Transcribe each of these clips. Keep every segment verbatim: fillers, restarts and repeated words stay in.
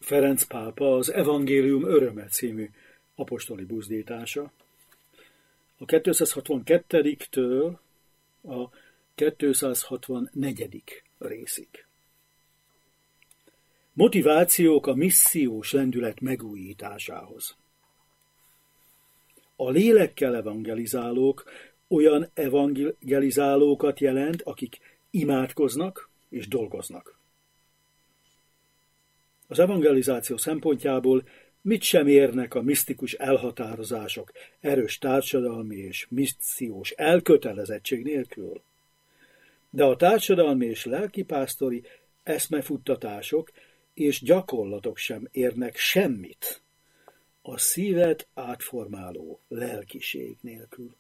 Ferenc pápa az Evangélium öröme című apostoli buzdítása. A kétszázhatvankettőtől a kétszázhatvannegyedik részig. Motivációk a missziós lendület megújításához. A lélekkel evangelizálók olyan evangelizálókat jelent, akik imádkoznak és dolgoznak. Az evangelizáció szempontjából mit sem érnek a misztikus elhatározások erős társadalmi és missziós elkötelezettség nélkül. De a társadalmi és lelkipásztori eszmefuttatások és gyakorlatok sem érnek semmit a szívet átformáló lelkiség nélkül.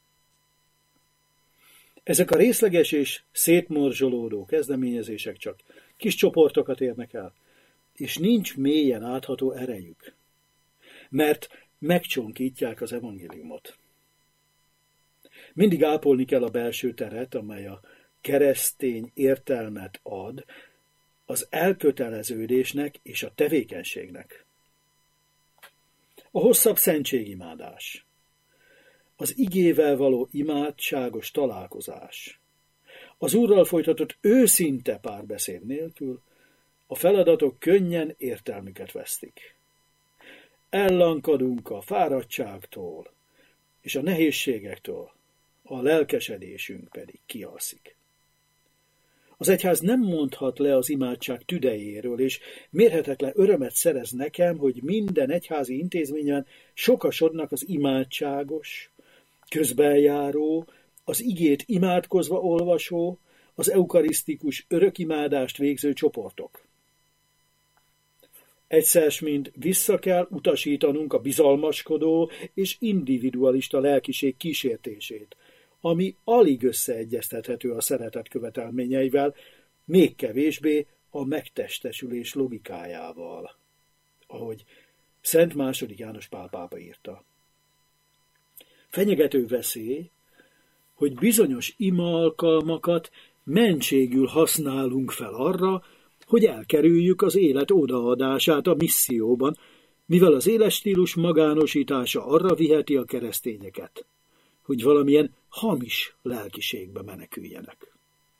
Ezek a részleges és szétmorzsolódó kezdeményezések csak kis csoportokat érnek el, és nincs mélyen átható erejük, mert megcsonkítják az evangéliumot. Mindig ápolni kell a belső teret, amely a keresztény értelmet ad az elköteleződésnek és a tevékenységnek. A hosszabb szentségimádás, az igével való imádságos találkozás, az Úrral folytatott őszinte párbeszéd nélkül a feladatok könnyen értelmüket vesztik. Ellankadunk a fáradtságtól és a nehézségektől, a lelkesedésünk pedig kialszik. Az egyház nem mondhat le az imádság tüdejéről, és mérhetetlen örömet szerez nekem, hogy minden egyházi intézményen sokasodnak az imádságos, közbenjáró, az igét imádkozva olvasó, az eukarisztikus örökimádást végző csoportok. Egyszer mind vissza kell utasítanunk a bizalmaskodó és individualista lelkiség kísértését, ami alig összeegyeztethető a szeretet követelményeivel, még kevésbé a megtestesülés logikájával, ahogy Szent második János Pál pápa írta. Fenyegető veszély, hogy bizonyos imaalkalmakat mentségül használunk fel arra, hogy elkerüljük az élet odaadását a misszióban, mivel az életstílus magánosítása arra viheti a keresztényeket, hogy valamilyen hamis lelkiségbe meneküljenek.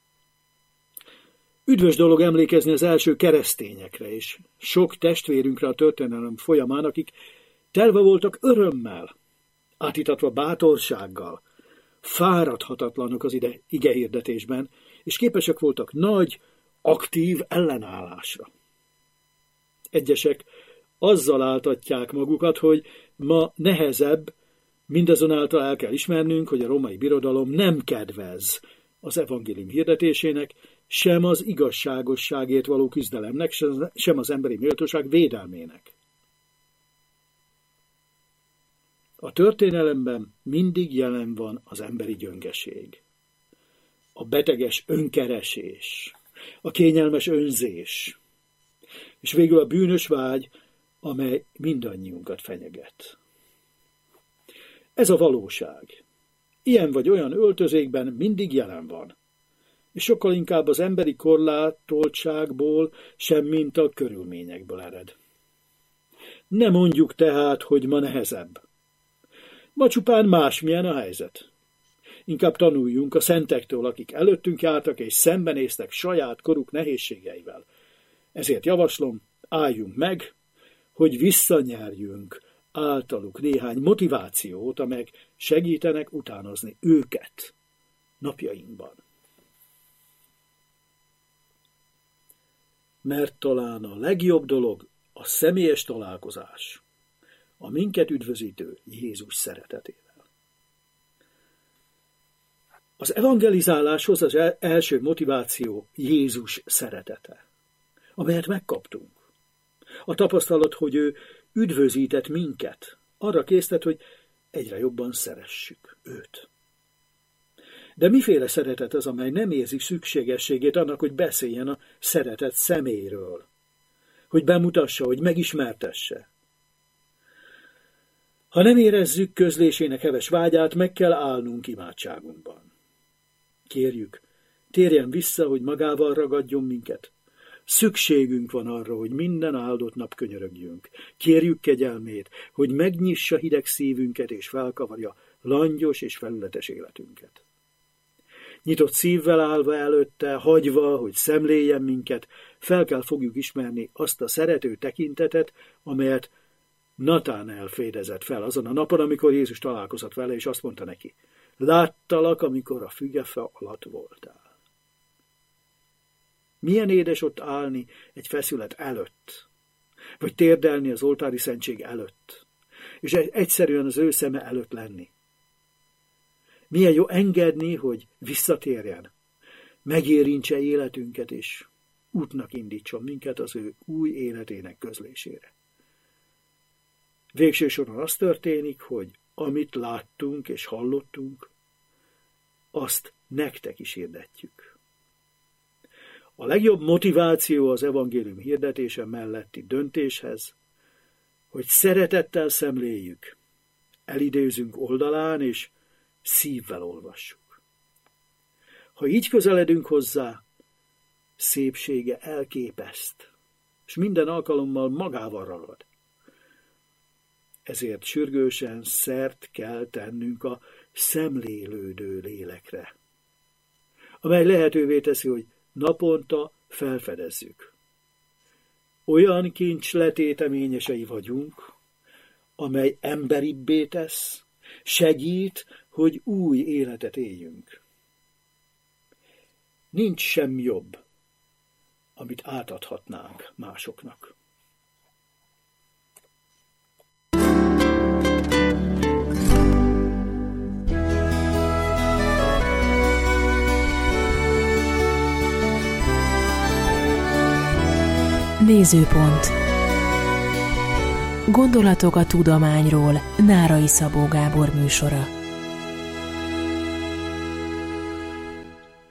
Üdvös dolog emlékezni az első keresztényekre és sok testvérünkre a történelem folyamán, akik telve voltak örömmel, átítatva bátorsággal, fáradhatatlanok az ide igehirdetésben, és képesek voltak nagy, aktív ellenállásra. Egyesek azzal áltatják magukat, hogy ma nehezebb, mindazonáltal el kell ismernünk, hogy a római birodalom nem kedvez az evangélium hirdetésének, sem az igazságosságért való küzdelemnek, sem az emberi méltóság védelmének. A történelemben mindig jelen van az emberi gyöngeség, a beteges önkeresés, a kényelmes önzés, és végül a bűnös vágy, amely mindannyiunkat fenyeget. Ez a valóság. Ilyen vagy olyan öltözékben mindig jelen van, és sokkal inkább az emberi korlátoltságból, sem mint a körülményekből ered. Ne mondjuk tehát, hogy ma nehezebb. Ma csupán másmilyen a helyzet. Inkább tanuljunk a szentektől, akik előttünk jártak és szembenéztek saját koruk nehézségeivel. Ezért javaslom, álljunk meg, hogy visszanyerjünk általuk néhány motivációt, amelyek segítenek utánozni őket napjainkban. Mert talán a legjobb dolog a személyes találkozás, a minket üdvözítő Jézus szeretetével. Az evangelizáláshoz az első motiváció Jézus szeretete, amelyet megkaptunk. A tapasztalat, hogy ő üdvözített minket, arra késztet, hogy egyre jobban szeressük őt. De miféle szeretet az, amely nem érzi szükségességét annak, hogy beszéljen a szeretett személyről, hogy bemutassa, hogy megismertesse? Ha nem érezzük közlésének heves vágyát, meg kell állnunk imádságunkban. Kérjük, térjen vissza, hogy magával ragadjon minket, Szükségünk van arra, hogy minden áldott nap könyörögjünk. Kérjük kegyelmét, hogy megnyissa hideg szívünket és felkavarja langyos és felületes életünket. Nyitott szívvel állva előtte, hagyva, hogy szemléljen minket, fel kell fogjuk ismerni azt a szerető tekintetet, amelyet Natánel fédezett fel azon a napon, amikor Jézus találkozott vele, és azt mondta neki: láttalak, amikor a fügefa alatt voltál. Milyen édes ott állni egy feszület előtt, vagy térdelni az oltári szentség előtt, és egyszerűen az ő szeme előtt lenni. Milyen jó engedni, hogy visszatérjen, megérintse életünket, és útnak indítson minket az ő új életének közlésére. Végső soron az történik, hogy amit láttunk és hallottunk, azt nektek is hirdetjük. A legjobb motiváció az evangélium hirdetése melletti döntéshez, hogy szeretettel szemléljük, elidézünk oldalán, és szívvel olvassuk. Ha így közeledünk hozzá, szépsége elképeszt, és minden alkalommal magával ragad. Ezért sürgősen szert kell tennünk a szemlélődő lélekre, amely lehetővé teszi, hogy naponta felfedezzük. Olyan kincs letéteményesei vagyunk, amely emberibbé tesz, segít, hogy új életet éljünk. Nincs sem jobb, amit átadhatnánk másoknak. Nézőpont. Gondolatok a tudományról. Nárai Szabó Gábor műsora.